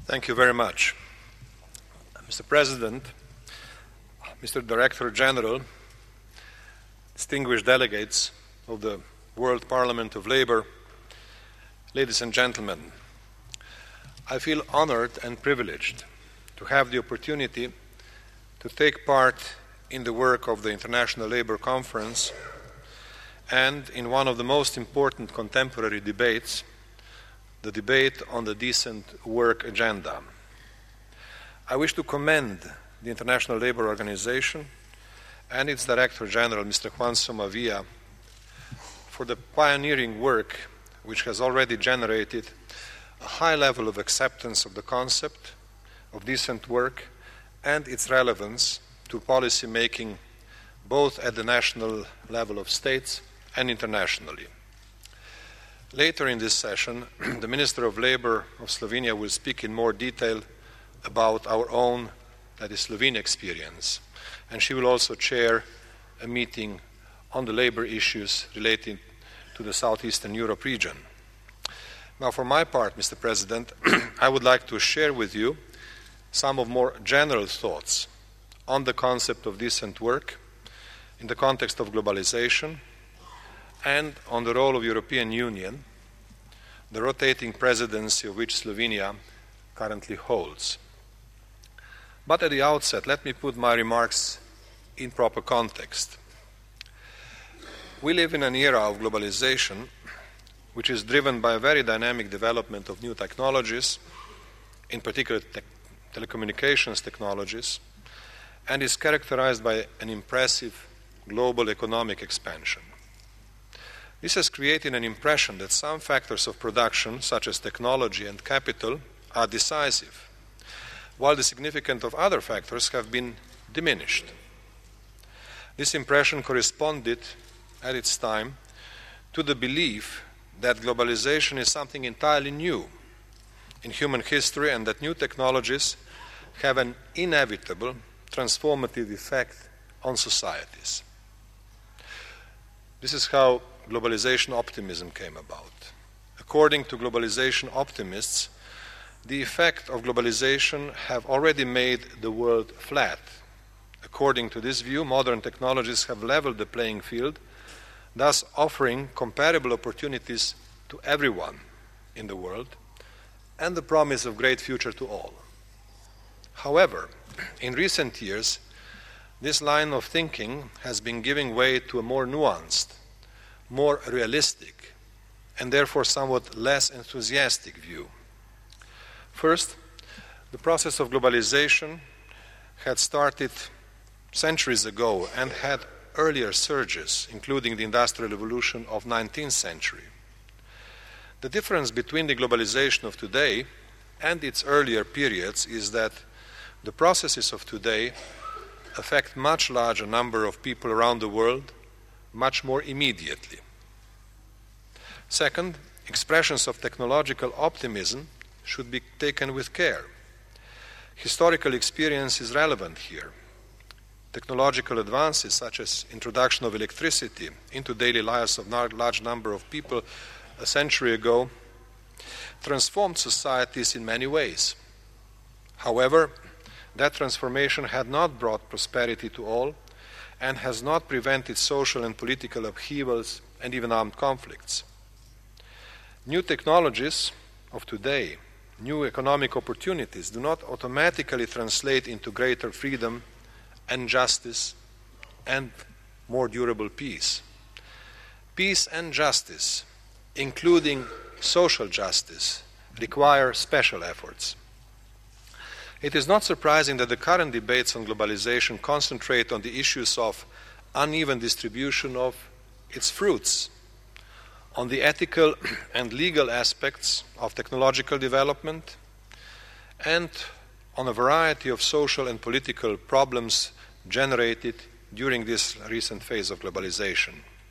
Thank you very much. Mr. President, Mr. Director General, distinguished delegates of the World Parliament of Labour, ladies and gentlemen, I feel honored and privileged to have the opportunity to take part in the work of the International Labour Conference and in one of the most important contemporary debates, the debate on the decent work agenda. I wish to commend the International Labour Organization and its Director General, Mr. Juan Somavia, for the pioneering work which has already generated a high level of acceptance of the concept of decent work and its relevance to policy making both at the national level of states and internationally. Later in this session, the Minister of Labour of Slovenia will speak in more detail about our own, that is, Slovene experience, and she will also chair a meeting on the labour issues relating to the Southeastern Europe region. Now, for my part, Mr. President, I would like to share with you some of more general thoughts on the concept of decent work in the context of globalization and on the role of European Union, the rotating presidency of which Slovenia currently holds. But at the outset, let me put my remarks in proper context. We live in an era of globalization which is driven by a very dynamic development of new technologies, in particular telecommunications technologies, and is characterized by an impressive global economic expansion. This has created an impression that some factors of production, such as technology and capital, are decisive, while the significance of other factors have been diminished. This impression corresponded, at its time, to the belief that globalization is something entirely new in human history and that new technologies have an inevitable transformative effect on societies. This is how globalization optimism came about. According to globalization optimists, the effect of globalization have already made the world flat. According to this view, modern technologies have leveled the playing field, thus offering comparable opportunities to everyone in the world and the promise of great future to all. However, in recent years, this line of thinking has been giving way to a more nuanced, more realistic, and therefore somewhat less enthusiastic view. First, the process of globalization had started centuries ago and had earlier surges, including the Industrial Revolution of 19th century. The difference between the globalization of today and its earlier periods is that the processes of today affect much larger number of people around the world much more immediately. Second, expressions of technological optimism should be taken with care. Historical experience is relevant here. Technological advances such as introduction of electricity into daily lives of a large number of people a century ago transformed societies in many ways. However, that transformation had not brought prosperity to all and has not prevented social and political upheavals and even armed conflicts. New technologies of today, new economic opportunities do not automatically translate into greater freedom and justice and more durable peace. Peace and justice, including social justice, require special efforts. It is not surprising that the current debates on globalization concentrate on the issues of uneven distribution of its fruits, on the ethical and legal aspects of technological development, and on a variety of social and political problems generated during this recent phase of globalization.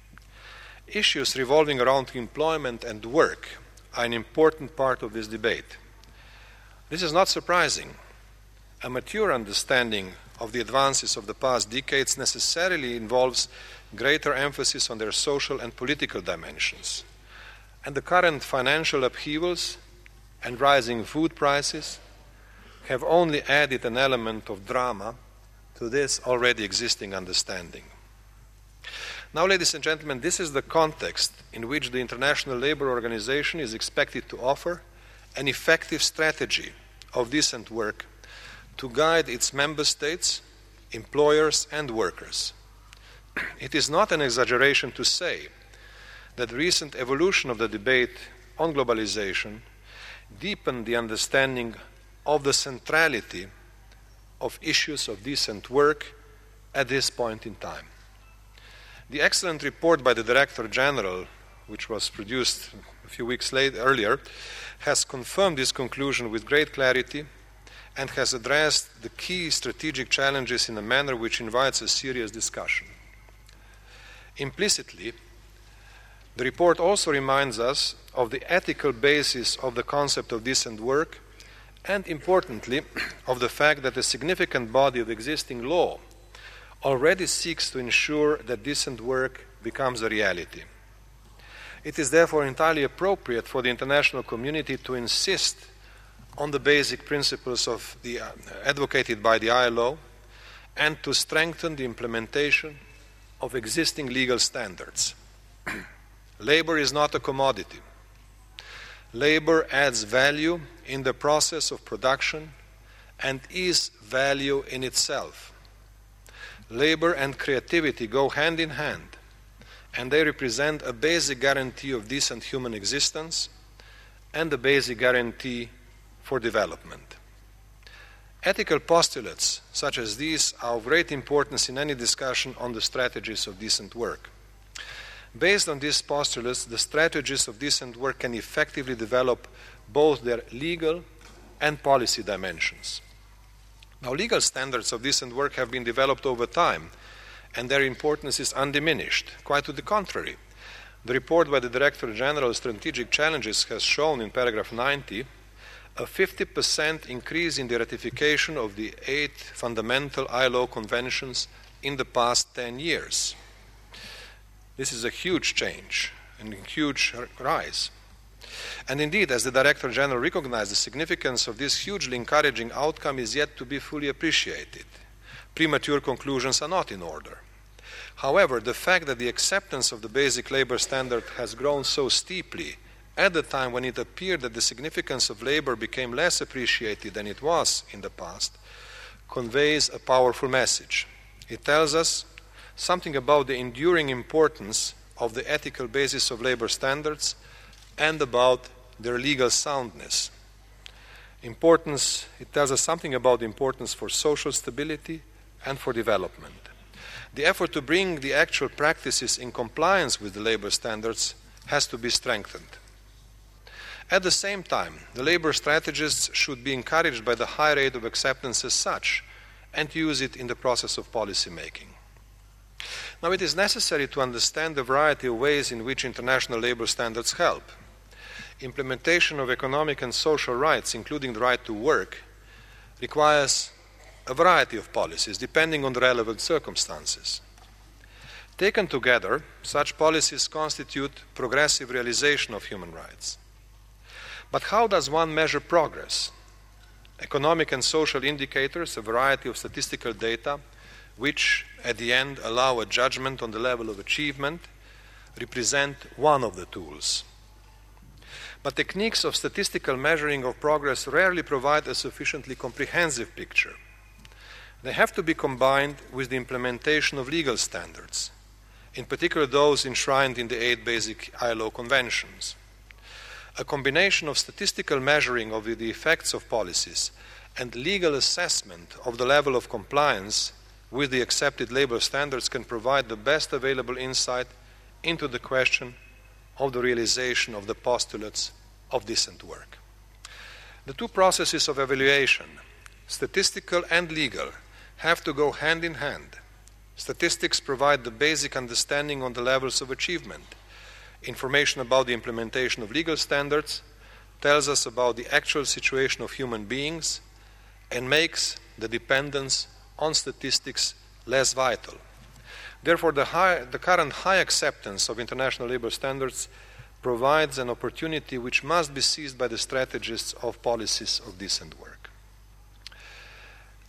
Issues revolving around employment and work are an important part of this debate. This is not surprising. A mature understanding of the advances of the past decades necessarily involves greater emphasis on their social and political dimensions. And the current financial upheavals and rising food prices have only added an element of drama to this already existing understanding. Now, ladies and gentlemen, this is the context in which the International Labour Organization is expected to offer an effective strategy of decent work to guide its member states, employers, and workers. It is not an exaggeration to say that the recent evolution of the debate on globalization deepened the understanding of the centrality of issues of decent work at this point in time. The excellent report by the Director General, which was produced a few weeks earlier, has confirmed this conclusion with great clarity and has addressed the key strategic challenges in a manner which invites a serious discussion. Implicitly, the report also reminds us of the ethical basis of the concept of decent work and, importantly, of the fact that a significant body of existing law already seeks to ensure that decent work becomes a reality. It is therefore entirely appropriate for the international community to insist on the basic principles advocated by the ILO and to strengthen the implementation of existing legal standards. Labor is not a commodity. Labor adds value in the process of production and is value in itself. Labor and creativity go hand in hand, and they represent a basic guarantee of decent human existence and a basic guarantee for development. Ethical postulates such as these are of great importance in any discussion on the strategies of decent work. Based on these postulates, the strategies of decent work can effectively develop both their legal and policy dimensions. Now, legal standards of decent work have been developed over time, and their importance is undiminished. Quite to the contrary. The report by the Director General of Strategic Challenges has shown in paragraph 90 a 50% increase in the ratification of the 8 fundamental ILO conventions in the past 10 years. This is a huge change and a huge rise. And indeed, as the Director General recognized, the significance of this hugely encouraging outcome is yet to be fully appreciated. Premature conclusions are not in order. However, the fact that the acceptance of the basic labor standard has grown so steeply at the time when it appeared that the significance of labor became less appreciated than it was in the past conveys a powerful message. It tells us something about the enduring importance of the ethical basis of labor standards and about their legal soundness. It tells us something about the importance for social stability and for development. The effort to bring the actual practices in compliance with the labor standards has to be strengthened. At the same time, the labor strategists should be encouraged by the high rate of acceptance as such and use it in the process of policy making. Now, it is necessary to understand the variety of ways in which international labor standards help. Implementation of economic and social rights, including the right to work, requires a variety of policies depending on the relevant circumstances. Taken together, such policies constitute progressive realization of human rights. But how does one measure progress? Economic and social indicators, a variety of statistical data, which at the end allow a judgment on the level of achievement, represent one of the tools. But techniques of statistical measuring of progress rarely provide a sufficiently comprehensive picture. They have to be combined with the implementation of legal standards, in particular those enshrined in the 8 basic ILO conventions. A combination of statistical measuring of the effects of policies and legal assessment of the level of compliance with the accepted labor standards can provide the best available insight into the question of the realization of the postulates of decent work. The two processes of evaluation, statistical and legal, have to go hand in hand. Statistics provide the basic understanding on the levels of achievement. Information about the implementation of legal standards tells us about the actual situation of human beings and makes the dependence on statistics less vital. Therefore, the current high acceptance of international labor standards provides an opportunity which must be seized by the strategists of policies of decent work.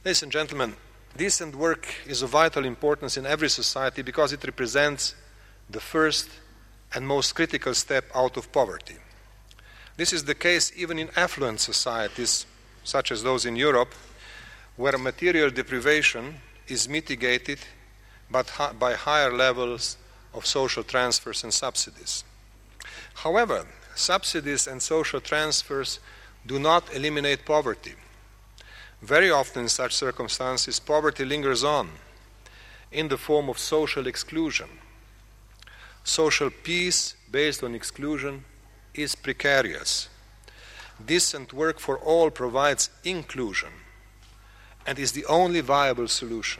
Ladies and gentlemen, decent work is of vital importance in every society because it represents the first and most critical step out of poverty. This is the case even in affluent societies, such as those in Europe, where material deprivation is mitigated by higher levels of social transfers and subsidies. However, subsidies and social transfers do not eliminate poverty. Very often in such circumstances, poverty lingers on in the form of social exclusion. Social peace based on exclusion is precarious. Decent work for all provides inclusion and is the only viable solution.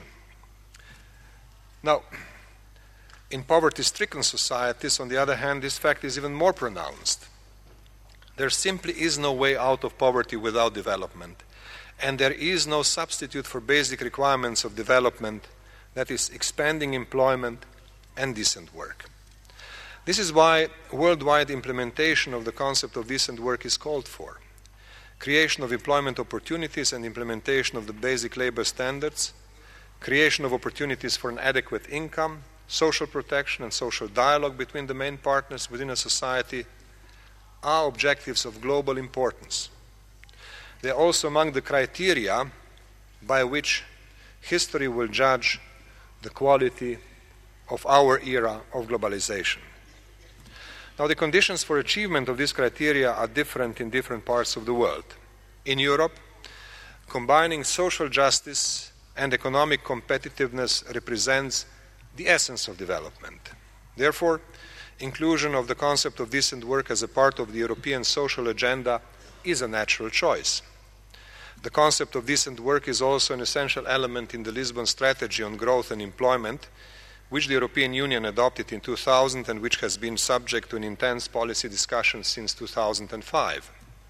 Now, in poverty-stricken societies, on the other hand, this fact is even more pronounced. There simply is no way out of poverty without development, and there is no substitute for basic requirements of development, that is, expanding employment and decent work. This is why worldwide implementation of the concept of decent work is called for. Creation of employment opportunities and implementation of the basic labor standards, creation of opportunities for an adequate income, social protection and social dialogue between the main partners within a society are objectives of global importance. They are also among the criteria by which history will judge the quality of our era of globalization. Now, the conditions for achievement of these criteria are different in different parts of the world. In Europe, combining social justice and economic competitiveness represents the essence of development. Therefore, inclusion of the concept of decent work as a part of the European social agenda is a natural choice. The concept of decent work is also an essential element in the Lisbon Strategy on Growth and Employment, which the European Union adopted in 2000 and which has been subject to an intense policy discussion since 2005.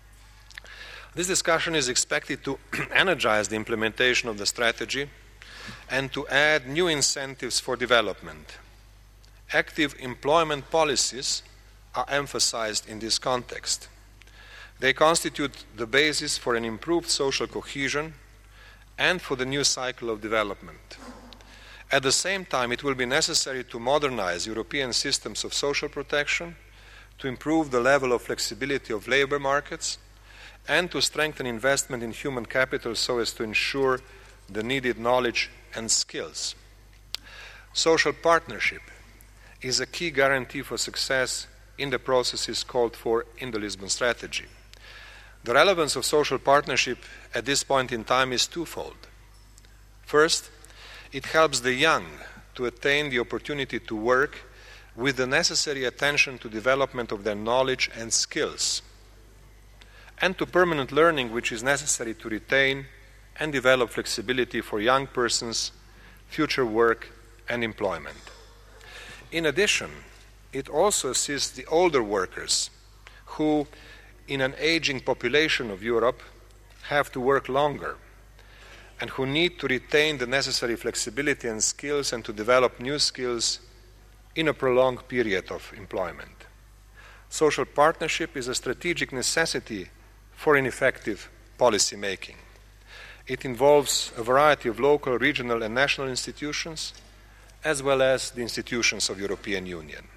This discussion is expected to energize the implementation of the strategy and to add new incentives for development. Active employment policies are emphasized in this context. They constitute the basis for an improved social cohesion and for the new cycle of development. At the same time, it will be necessary to modernize European systems of social protection, to improve the level of flexibility of labor markets, and to strengthen investment in human capital so as to ensure the needed knowledge and skills. Social partnership is a key guarantee for success in the processes called for in the Lisbon Strategy. The relevance of social partnership at this point in time is twofold. First, it helps the young to attain the opportunity to work with the necessary attention to development of their knowledge and skills, and to permanent learning which is necessary to retain and develop flexibility for young persons' future work and employment. In addition, it also assists the older workers who, in an aging population of Europe, have to work longer and who need to retain the necessary flexibility and skills and to develop new skills in a prolonged period of employment. Social partnership is a strategic necessity for an effective policy making. It involves a variety of local, regional and national institutions, as well as the institutions of the European Union.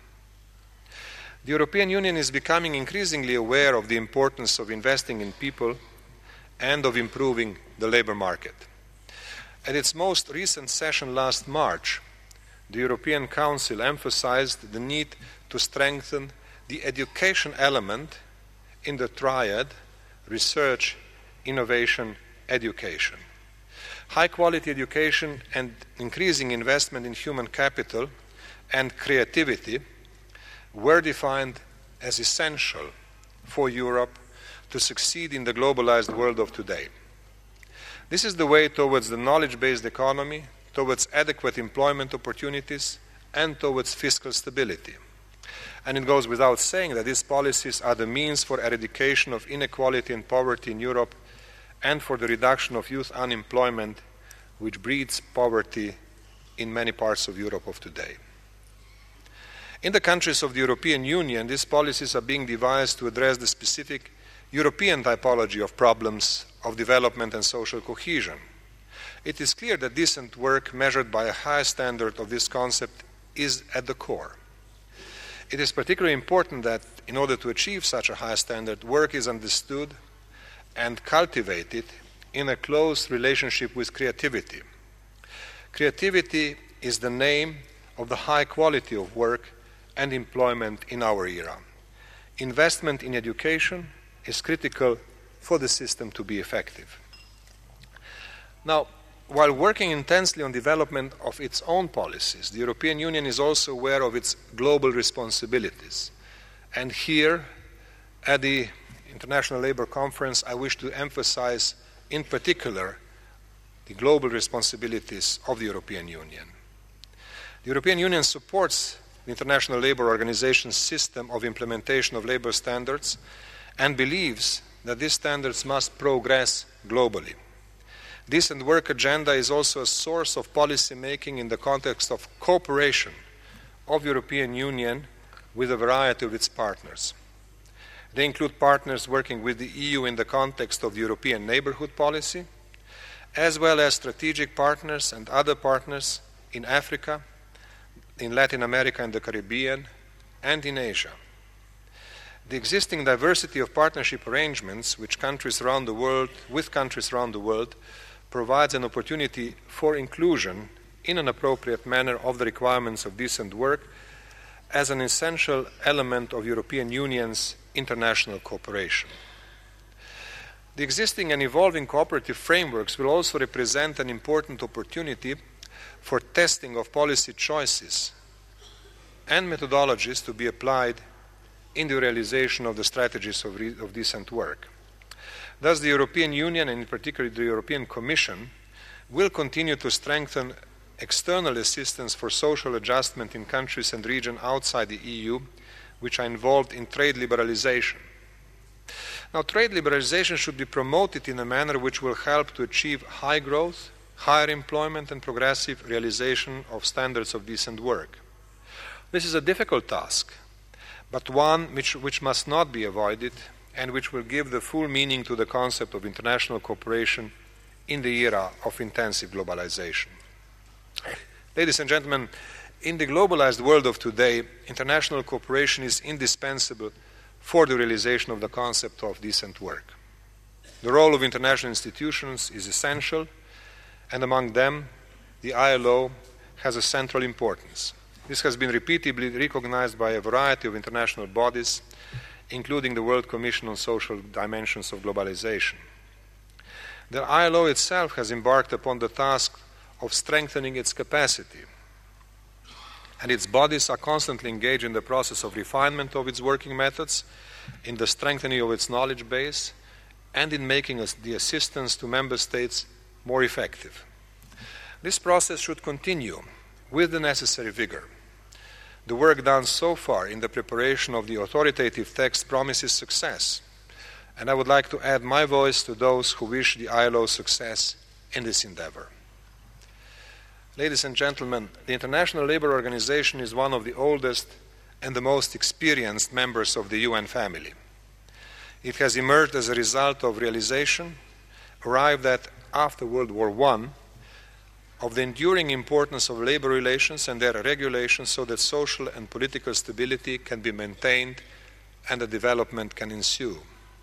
The European Union is becoming increasingly aware of the importance of investing in people and of improving the labor market. At its most recent session last March, the European Council emphasized the need to strengthen the education element in the triad research, innovation, education. High-quality education and increasing investment in human capital and creativity were defined as essential for Europe to succeed in the globalized world of today. This is the way towards the knowledge-based economy, towards adequate employment opportunities, and towards fiscal stability. And it goes without saying that these policies are the means for eradication of inequality and poverty in Europe and for the reduction of youth unemployment, which breeds poverty in many parts of Europe of today. In the countries of the European Union, these policies are being devised to address the specific European typology of problems of development and social cohesion. it is clear that decent work measured by a high standard of this concept is at the core. It is particularly important that in order to achieve such a high standard, work is understood and cultivated in a close relationship with creativity. Creativity is the name of the high quality of work and employment in our era. Investment in education is critical for the system to be effective. Now, while working intensely on development of its own policies, the European Union is also aware of its global responsibilities. And here, at the International Labour Conference, I wish to emphasize in particular the global responsibilities of the European Union. The European Union supports the International Labour Organization's system of implementation of labour standards and believes that these standards must progress globally. Decent work agenda is also a source of policy making in the context of cooperation of the European Union with a variety of its partners. They include partners working with the EU in the context of the European neighbourhood policy, as well as strategic partners and other partners in Africa, in Latin America and the Caribbean, and in Asia. The existing diversity of partnership arrangements with countries around the world provides an opportunity for inclusion in an appropriate manner of the requirements of decent work as an essential element of European Union's international cooperation. The existing and evolving cooperative frameworks will also represent an important opportunity for testing of policy choices and methodologies to be applied in the realization of the strategies of decent work. Thus, the European Union, and in particular the European Commission, will continue to strengthen external assistance for social adjustment in countries and regions outside the EU, which are involved in trade liberalization. Now, trade liberalization should be promoted in a manner which will help to achieve high growth, higher employment, and progressive realization of standards of decent work. This is a difficult task, but one which must not be avoided and which will give the full meaning to the concept of international cooperation in the era of intensive globalization. Ladies and gentlemen, in the globalized world of today, international cooperation is indispensable for the realization of the concept of decent work. The role of international institutions is essential, and among them, the ILO has a central importance. This has been repeatedly recognized by a variety of international bodies, including the World Commission on Social Dimensions of Globalization. The ILO itself has embarked upon the task of strengthening its capacity, and its bodies are constantly engaged in the process of refinement of its working methods, in the strengthening of its knowledge base, and in making the assistance to member states more effective. This process should continue with the necessary vigor. The work done so far in the preparation of the authoritative text promises success, and I would like to add my voice to those who wish the ILO success in this endeavor. Ladies and gentlemen, the International Labour Organization is one of the oldest and the most experienced members of the UN family. It has emerged as a result of realization, arrived at after World War I, of the enduring importance of labor relations and their regulations so that social and political stability can be maintained and a development can ensue.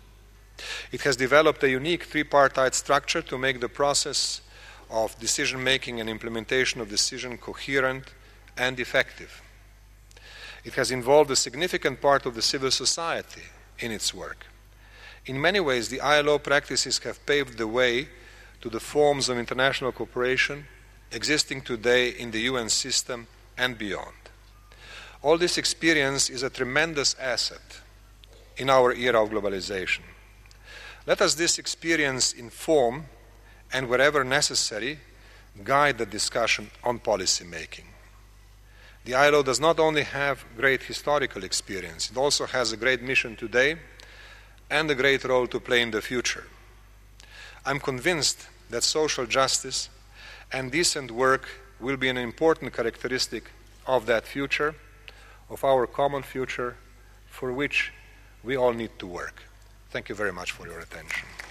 It has developed a unique tripartite structure to make the process of decision-making and implementation of decision coherent and effective. It has involved a significant part of the civil society in its work. In many ways, the ILO practices have paved the way to the forms of international cooperation existing today in the UN system and beyond. All this experience is a tremendous asset in our era of globalization. Let us this experience inform and, wherever necessary, guide the discussion on policy making. The ILO does not only have great historical experience, it also has a great mission today and a great role to play in the future. I'm convinced that social justice and decent work will be an important characteristic of that future, of our common future, for which we all need to work. Thank you very much for your attention.